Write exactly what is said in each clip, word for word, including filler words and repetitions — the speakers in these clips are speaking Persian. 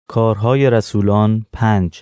کارهای رسولان پنج.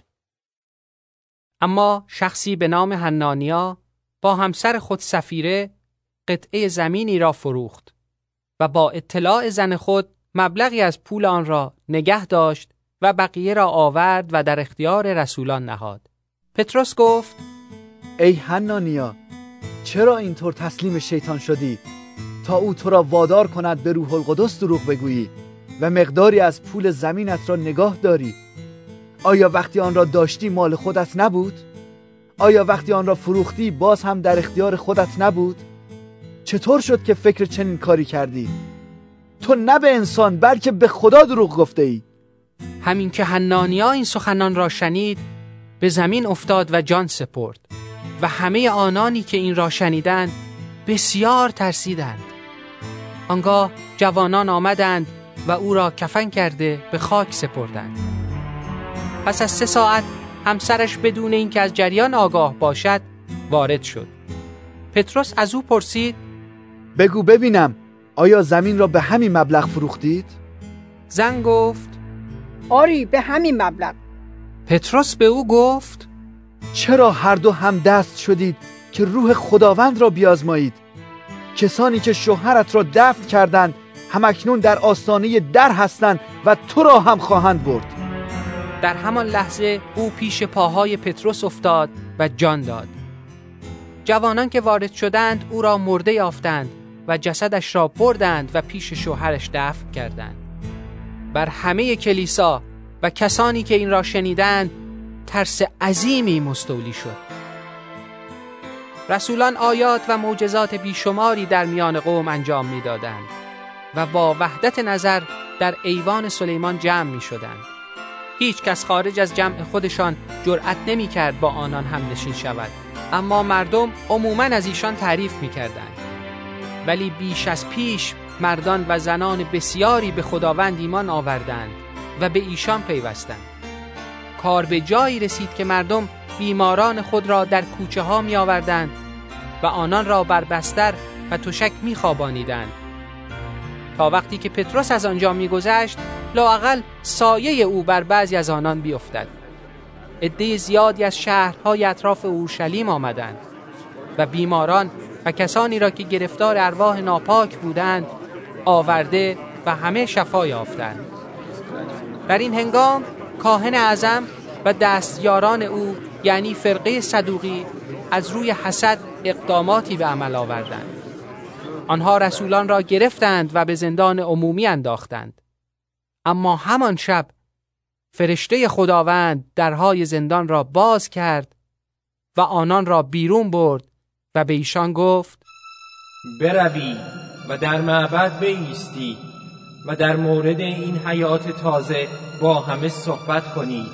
اما شخصی به نام حنانیا با همسر خود سفیره قطعه زمینی را فروخت و با اطلاع زن خود مبلغی از پول آن را نگه داشت و بقیه را آورد و در اختیار رسولان نهاد. پتروس گفت: ای حنانیا، چرا اینطور تسلیم شیطان شدی تا او تو را وادار کند به روح القدس دروغ بگویی و مقداری از پول زمینت را نگاه داری؟ آیا وقتی آن را داشتی مال خودت نبود؟ آیا وقتی آن را فروختی باز هم در اختیار خودت نبود؟ چطور شد که فکر چنین کاری کردی؟ تو نه به انسان بلکه به خدا دروغ گفته ای. همین که حنانیا این سخنان را شنید، به زمین افتاد و جان سپرد و همه آنانی که این را شنیدند بسیار ترسیدند. آنگاه جوانان آمدند و او را کفن کرده به خاک سپردند. پس از سه ساعت همسرش بدون اینکه از جریان آگاه باشد وارد شد. پتروس از او پرسید: بگو ببینم، آیا زمین را به همین مبلغ فروختید؟ زن گفت: آری، به همین مبلغ. پتروس به او گفت: چرا هر دو هم دست شدید که روح خداوند را بیازمایید؟ کسانی که شوهرت را دفن کردند همکنون در آستانه در هستند و تو را هم خواهند برد. در همان لحظه او پیش پاهای پتروس افتاد و جان داد. جوانان که وارد شدند او را مرده یافتند و جسدش را بردند و پیش شوهرش دفن کردند. بر همه کلیسا و کسانی که این را شنیدند ترس عظیمی مستولی شد. رسولان آیات و معجزات بیشماری در میان قوم انجام می‌دادند و با وحدت نظر در ایوان سلیمان جمع می‌شدند. هیچ کس خارج از جمع خودشان جرأت نمی‌کرد با آنان هم نشین شود، اما مردم عموماً از ایشان تعریف می‌کردند. ولی بیش از پیش مردان و زنان بسیاری به خداوند ایمان آوردند و به ایشان پیوستند. کار به جایی رسید که مردم بیماران خود را در کوچه ها می آوردند و آنان را بر بستر و تشک می خوابانیدند تا وقتی که پتروس از آنجا می گذشت لااقل سایه او بر بعضی از آنان بیفتد. عده زیادی از شهرهای اطراف اورشلیم آمدند و بیماران و کسانی را که گرفتار ارواح ناپاک بودند آورده و همه شفا یافتند. در این هنگام کاهن اعظم و دستیاران او یعنی فرقه صدوقی از روی حسد اقداماتی به عمل آوردند. آنها رسولان را گرفتند و به زندان عمومی انداختند. اما همان شب فرشته خداوند درهای زندان را باز کرد و آنان را بیرون برد و به ایشان گفت: بروی و در معبد بایستی و در مورد این حیات تازه با همه صحبت کنی.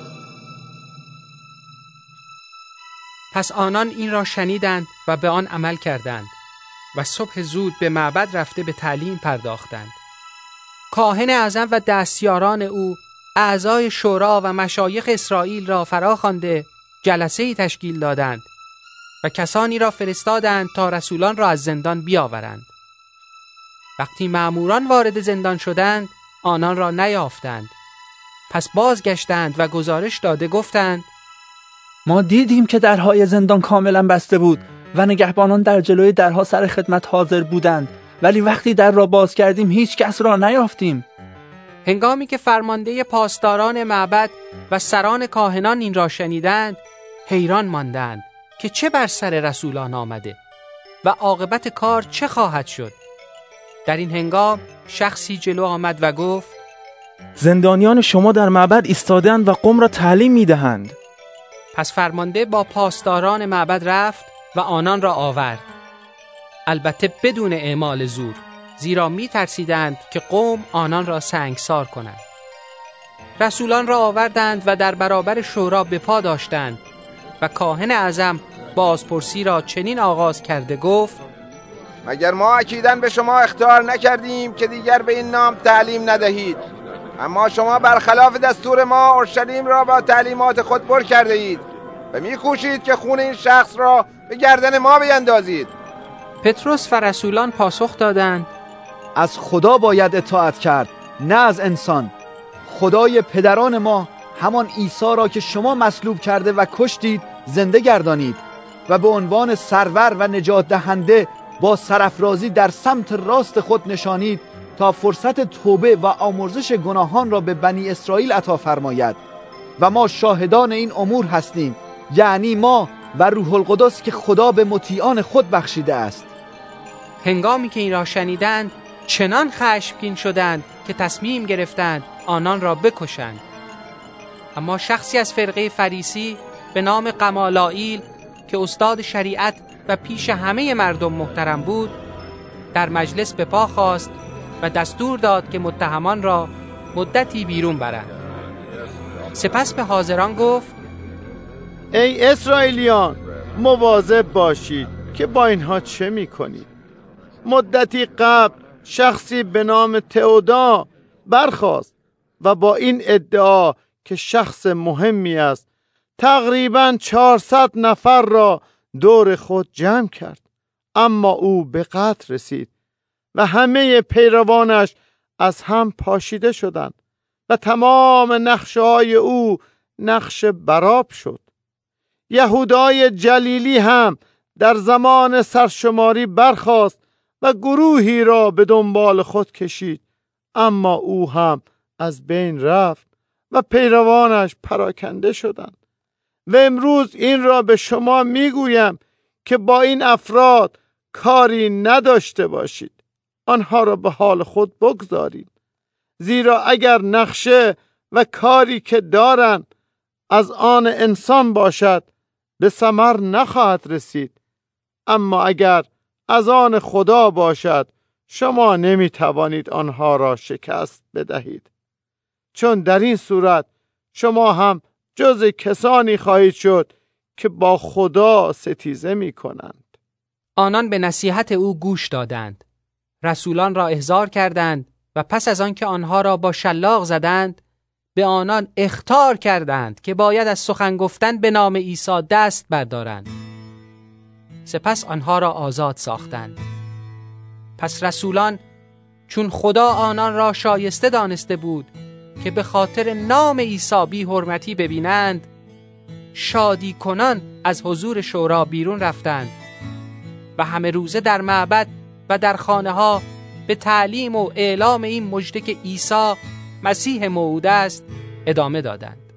پس آنان این را شنیدند و به آن عمل کردند و صبح زود به معبد رفته به تعلیم پرداختند. کاهن اعظم و دستیاران او اعضای شورا و مشایخ اسرائیل را فراخوانده جلسه‌ای تشکیل دادند و کسانی را فرستادند تا رسولان را از زندان بیاورند. وقتی مأموران وارد زندان شدند آنان را نیافتند. پس بازگشتند و گزارش داده گفتند: ما دیدیم که درهای زندان کاملا بسته بود و نگهبانان در جلوی درها سر خدمت حاضر بودند، ولی وقتی در را باز کردیم هیچ کس را نیافتیم. هنگامی که فرمانده پاسداران معبد و سران کاهنان این را شنیدند حیران ماندند که چه بر سر رسولان آمده و عاقبت کار چه خواهد شد. در این هنگام شخصی جلو آمد و گفت: زندانیان شما در معبد ایستادند و قوم را تعلیم می‌دهند. پس فرمانده با پاسداران معبد رفت و آنان را آورد، البته بدون اعمال زور، زیرا می ترسیدند که قوم آنان را سنگسار کنند. رسولان را آوردند و در برابر شورا به پا داشتند و کاهن اعظم بازپرسی را چنین آغاز کرده گفت: مگر ما اکیداً به شما اخطار نکردیم که دیگر به این نام تعلیم ندهید؟ اما شما برخلاف دستور ما اورشلیم را با تعلیمات خود پر کرده اید و می‌کوشید که خون این شخص را به گردن ما بیندازید. پتروس و رسولان پاسخ دادند: از خدا باید اطاعت کرد، نه از انسان. خدای پدران ما همان عیسی را که شما مصلوب کرده و کشتید زنده گردانید و به عنوان سرور و نجات دهنده با سرافرازی در سمت راست خود نشانید تا فرصت توبه و آمرزش گناهان را به بنی اسرائیل عطا فرماید و ما شاهدان این امور هستیم، یعنی ما و روح القدس که خدا به مطیعان خود بخشیده است. هنگامی که این را شنیدند چنان خشمگین شدند که تصمیم گرفتند آنان را بکشند. اما شخصی از فرقه فریسی به نام غمالائیل که استاد شریعت و پیش همه مردم محترم بود، در مجلس به پا خاست و دستور داد که متهمان را مدتی بیرون برند. سپس به حاضران گفت: ای اسرائیلیان، مواظب باشید که با اینها چه میکنید. مدتی قبل شخصی به نام تئودا برخاست و با این ادعا که شخص مهمی است تقریباً چهارصد نفر را دور خود جمع کرد، اما او به قتل رسید و همه پیروانش از هم پاشیده شدند و تمام نقشه‌های او نقش براب شد. یهودای جلیلی هم در زمان سرشماری برخاست و گروهی را به دنبال خود کشید، اما او هم از بین رفت و پیروانش پراکنده شدند. و امروز این را به شما میگویم که با این افراد کاری نداشته باشید، آنها را به حال خود بگذارید، زیرا اگر نقشه و کاری که دارند از آن انسان باشد به ثمر نخواهد رسید، اما اگر از آن خدا باشد شما نمیتوانید آنها را شکست بدهید، چون در این صورت شما هم جز کسانی خواهید شد که با خدا ستیزه می کنند. آنان به نصیحت او گوش دادند، رسولان را احضار کردند و پس از آن که آنها را با شلاق زدند به آنان اخطار کردند که باید از سخن گفتن به نام عیسی دست بردارند. سپس آنها را آزاد ساختند. پس رسولان چون خدا آنان را شایسته دانسته بود که به خاطر نام عیسی بی حرمتی ببینند، شادی کنان از حضور شورا بیرون رفتند و همه روزه در معبد و در خانه ها به تعلیم و اعلام این مژده که عیسی مسیح موعود است ادامه دادند.